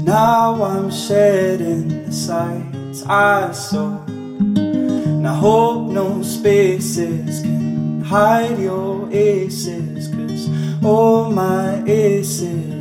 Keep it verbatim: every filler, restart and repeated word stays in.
now I'm shedding the sights I saw, and I hope no spaces can hide your aces, 'cause all my aces